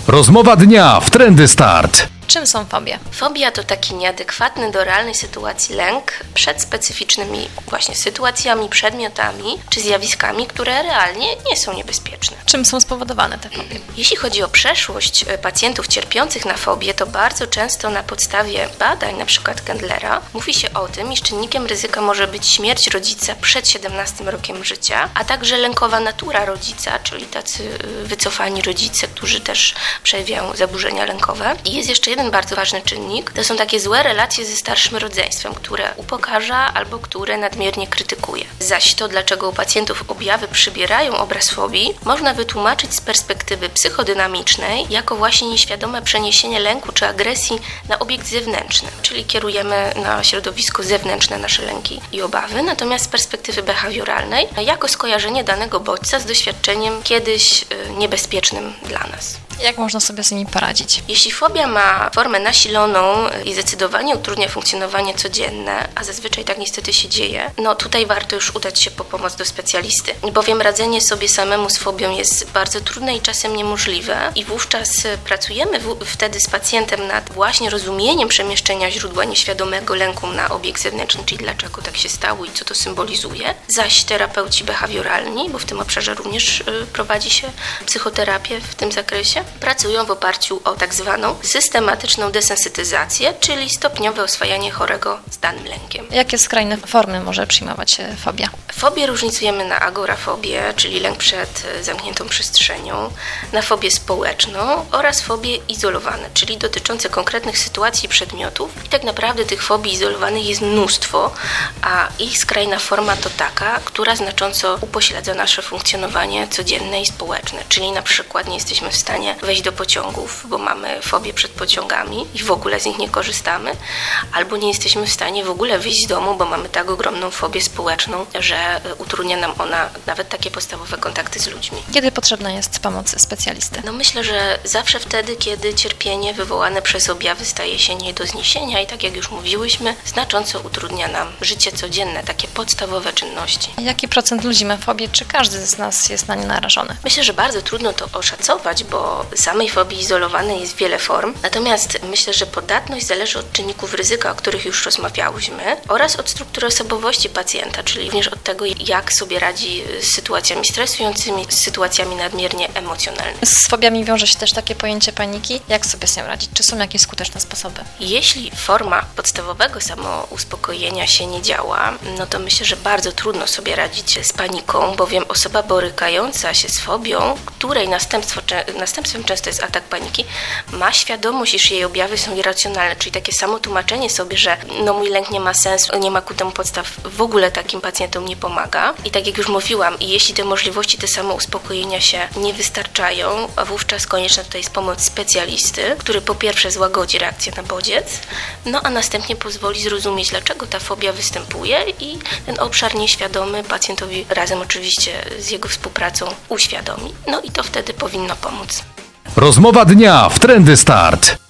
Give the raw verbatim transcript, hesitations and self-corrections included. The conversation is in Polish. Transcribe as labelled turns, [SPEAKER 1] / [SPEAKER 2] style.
[SPEAKER 1] Rozmowa dnia w Trendy Start.
[SPEAKER 2] Czym są fobie?
[SPEAKER 3] Fobia to taki nieadekwatny do realnej sytuacji lęk przed specyficznymi właśnie sytuacjami, przedmiotami czy zjawiskami, które realnie nie są niebezpieczne.
[SPEAKER 2] Czym są spowodowane te fobie?
[SPEAKER 3] Jeśli chodzi o przeszłość pacjentów cierpiących na fobię, to bardzo często na podstawie badań, np. Kendlera, mówi się o tym, iż czynnikiem ryzyka może być śmierć rodzica przed siedemnastym rokiem życia, a także lękowa natura rodzica, czyli tacy wycofani rodzice, którzy też przejawiają zaburzenia lękowe. I jest jeszcze jeden bardzo ważny czynnik, to są takie złe relacje ze starszym rodzeństwem, które upokarza albo które nadmiernie krytykuje. Zaś to, dlaczego u pacjentów objawy przybierają obraz fobii, można wytłumaczyć z perspektywy psychodynamicznej jako właśnie nieświadome przeniesienie lęku czy agresji na obiekt zewnętrzny, czyli kierujemy na środowisko zewnętrzne nasze lęki i obawy, natomiast z perspektywy behawioralnej jako skojarzenie danego bodźca z doświadczeniem kiedyś niebezpiecznym dla nas.
[SPEAKER 2] Jak można sobie z nimi poradzić?
[SPEAKER 3] Jeśli fobia ma formę nasiloną i zdecydowanie utrudnia funkcjonowanie codzienne, a zazwyczaj tak niestety się dzieje, no tutaj warto już udać się po pomoc do specjalisty, bowiem radzenie sobie samemu z fobią jest bardzo trudne i czasem niemożliwe i wówczas pracujemy w- wtedy z pacjentem nad właśnie rozumieniem przemieszczenia źródła nieświadomego lęku na obiekt zewnętrzny, czyli dlaczego tak się stało i co to symbolizuje. Zaś terapeuci behawioralni, bo w tym obszarze również y, prowadzi się psychoterapię w tym zakresie, pracują w oparciu o tak zwaną systematyczną desensytyzację, czyli stopniowe oswajanie chorego z danym lękiem.
[SPEAKER 2] Jakie skrajne formy może przyjmować fobia?
[SPEAKER 3] Fobię różnicujemy na agorafobię, czyli lęk przed zamkniętą przestrzenią, na fobię społeczną oraz fobie izolowane, czyli dotyczące konkretnych sytuacji i przedmiotów. I tak naprawdę tych fobii izolowanych jest mnóstwo, a ich skrajna forma to taka, która znacząco upośledza nasze funkcjonowanie codzienne i społeczne, czyli na przykład nie jesteśmy w stanie wejść do pociągów, bo mamy fobię przed pociągami i w ogóle z nich nie korzystamy, albo nie jesteśmy w stanie w ogóle wyjść z domu, bo mamy tak ogromną fobię społeczną, że utrudnia nam ona nawet takie podstawowe kontakty z ludźmi.
[SPEAKER 2] Kiedy potrzebna jest pomoc specjalisty?
[SPEAKER 3] No myślę, że zawsze wtedy, kiedy cierpienie wywołane przez objawy staje się nie do zniesienia i tak jak już mówiłyśmy, znacząco utrudnia nam życie codzienne, takie podstawowe czynności.
[SPEAKER 2] Jaki procent ludzi ma fobię? Czy każdy z nas jest na nie narażony?
[SPEAKER 3] Myślę, że bardzo trudno to oszacować, bo samej fobii izolowanej jest wiele form, natomiast myślę, że podatność zależy od czynników ryzyka, o których już rozmawiałyśmy, oraz od struktury osobowości pacjenta, czyli również od tego, jak sobie radzi z sytuacjami stresującymi, z sytuacjami nadmiernie emocjonalnymi.
[SPEAKER 2] Z fobiami wiąże się też takie pojęcie paniki. Jak sobie z nią radzić? Czy są jakieś skuteczne sposoby?
[SPEAKER 3] Jeśli forma podstawowego samouspokojenia się nie działa, no to myślę, że bardzo trudno sobie radzić z paniką, bowiem osoba borykająca się z fobią, której następstwo, następstwem często jest atak paniki, ma świadomość, iż jej objawy są irracjonalne, czyli takie samo tłumaczenie sobie, że no mój lęk nie ma sensu, nie ma ku temu podstaw, w ogóle takim pacjentom nie pomaga. I tak jak już mówiłam, i jeśli te możliwości te samouspokojenia się nie wystarczają, a wówczas konieczna tutaj jest pomoc specjalisty, który po pierwsze złagodzi reakcję na bodziec, no a następnie pozwoli zrozumieć, dlaczego ta fobia występuje i ten obszar nieświadomy pacjentowi razem oczywiście z jego współpracą uświadomi. No i to wtedy powinno pomóc.
[SPEAKER 1] Rozmowa dnia w Trendy Start.